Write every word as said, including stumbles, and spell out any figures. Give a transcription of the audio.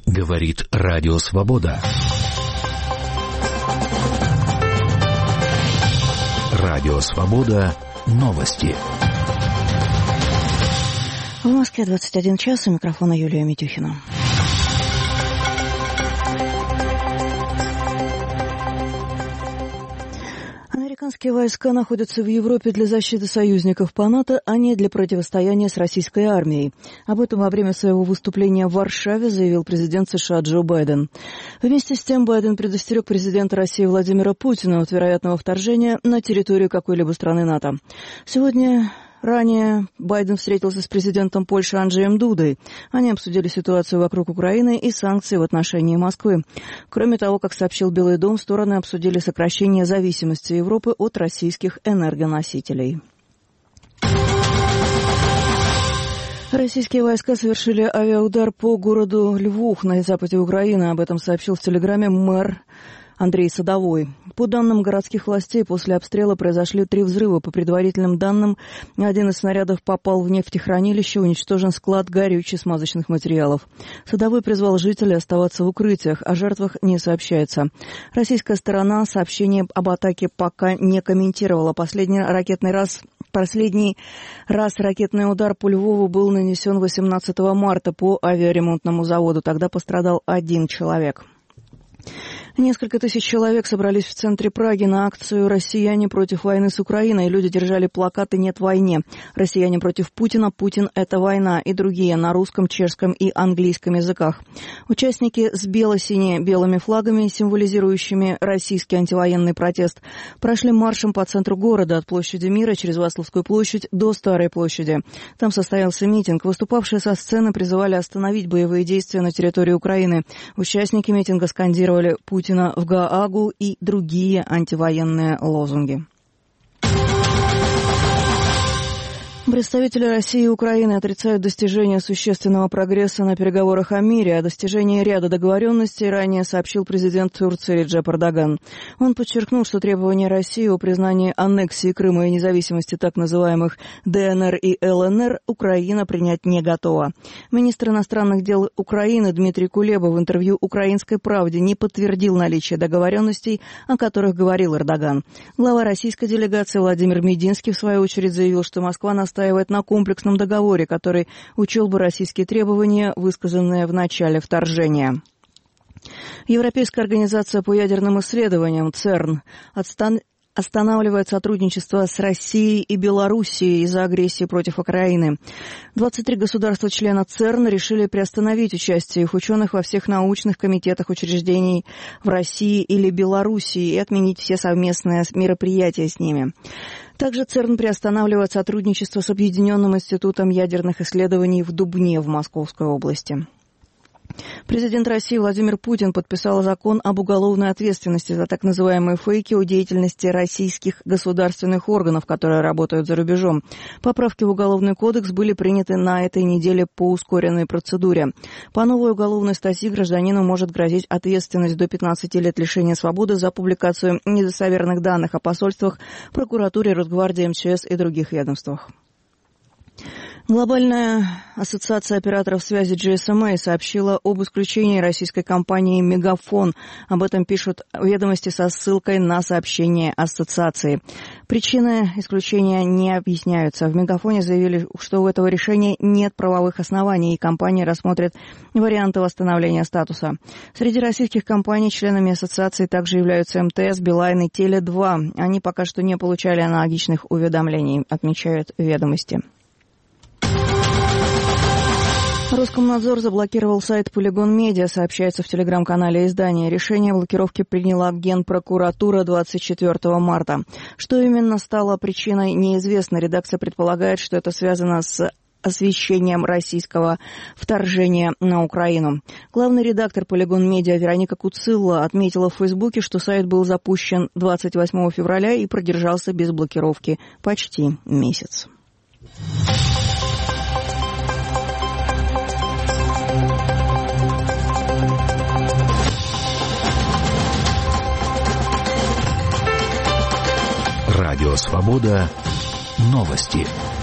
Говорит Радио Свобода. Радио Свобода. Новости. В Москве двадцать один час. У микрофона Юлия Митюхина. Американские войска находятся в Европе для защиты союзников по НАТО, а не для противостояния с российской армией. Об этом во время своего выступления в Варшаве заявил президент США Джо Байден. Вместе с тем Байден предостерег президента России Владимира Путина от вероятного вторжения на территорию какой-либо страны НАТО. Сегодня... Ранее Байден встретился с президентом Польши Анджеем Дудой. Они обсудили ситуацию вокруг Украины и санкции в отношении Москвы. Кроме того, как сообщил Белый дом, стороны обсудили сокращение зависимости Европы от российских энергоносителей. Российские войска совершили авиаудар по городу Львов на западе Украины. Об этом сообщил в Телеграме мэр Андрей Садовой. По данным городских властей, после обстрела произошли три взрыва. По предварительным данным, один из снарядов попал в нефтехранилище, уничтожен склад горюче-смазочных материалов. Садовой призвал жителей оставаться в укрытиях, о жертвах не сообщается. Российская сторона сообщение об атаке пока не комментировала. Последний ракетный раз... Последний раз ракетный удар по Львову был нанесен восемнадцатого марта по авиаремонтному заводу. Тогда пострадал один человек. Несколько тысяч человек собрались в центре Праги на акцию «Россияне против войны с Украиной». Люди держали плакаты «Нет войне», «Россияне против Путина», «Путин – это война» и другие на русском, чешском и английском языках. Участники с бело-сине-белыми флагами, символизирующими российский антивоенный протест, прошли маршем по центру города от площади Мира через Вацлавскую площадь до Старой площади. Там состоялся митинг. Выступавшие со сцены призывали остановить боевые действия на территории Украины. Участники митинга скандировали «Путин в Гаагу» и другие антивоенные лозунги. Представители России и Украины отрицают достижение существенного прогресса на переговорах о мире. О достижении ряда договоренностей ранее сообщил президент Турции Реджеп Эрдоган. Он подчеркнул, что требования России о признании аннексии Крыма и независимости так называемых ДНР и ЛНР Украина принять не готова. Министр иностранных дел Украины Дмитрий Кулеба в интервью «Украинской правде» не подтвердил наличие договоренностей, о которых говорил Эрдоган. Глава российской делегации Владимир Мединский в свою очередь заявил, что Москва настаивает настаивает на комплексном договоре, который учел бы российские требования, высказанные в начале вторжения. Европейская организация по ядерным исследованиям ЦЕРН отстан... останавливает сотрудничество с Россией и Белоруссией из-за агрессии против Украины. двадцать три государства-члена ЦЕРН решили приостановить участие их ученых во всех научных комитетах учреждений в России или Белоруссии и отменить все совместные мероприятия с ними. Также ЦЕРН приостанавливает сотрудничество с Объединенным институтом ядерных исследований в Дубне в Московской области. Президент России Владимир Путин подписал закон об уголовной ответственности за так называемые фейки о деятельности российских государственных органов, которые работают за рубежом. Поправки в Уголовный кодекс были приняты на этой неделе по ускоренной процедуре. По новой уголовной статье гражданину может грозить ответственность до пятнадцати лет лишения свободы за публикацию недостоверных данных о посольствах, прокуратуре, Росгвардии, МЧС и других ведомствах. Глобальная ассоциация операторов связи джи эс эм эй сообщила об исключении российской компании «Мегафон». Об этом пишут ведомости со ссылкой на сообщение ассоциации. Причины исключения не объясняются. В «Мегафоне» заявили, что у этого решения нет правовых оснований, и компания рассмотрит варианты восстановления статуса. Среди российских компаний членами ассоциации также являются эм тэ эс, Билайн и Теле два. Они пока что не получали аналогичных уведомлений, отмечают ведомости. Роскомнадзор заблокировал сайт Polygon Media, сообщается в телеграм-канале издания. Решение о блокировке приняла Генпрокуратура двадцать четвёртого марта. Что именно стало причиной, неизвестно. Редакция предполагает, что это связано с освещением российского вторжения на Украину. Главный редактор Polygon Media Вероника Куцилла отметила в Фейсбуке, что сайт был запущен двадцать восьмого февраля и продержался без блокировки почти месяц. Радио Свобода. Новости.